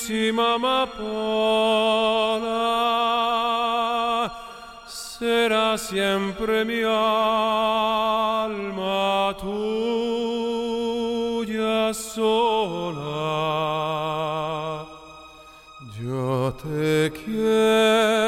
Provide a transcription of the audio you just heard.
dulcissima amapola, será siempre mi alma tuya sola. Yo te quiero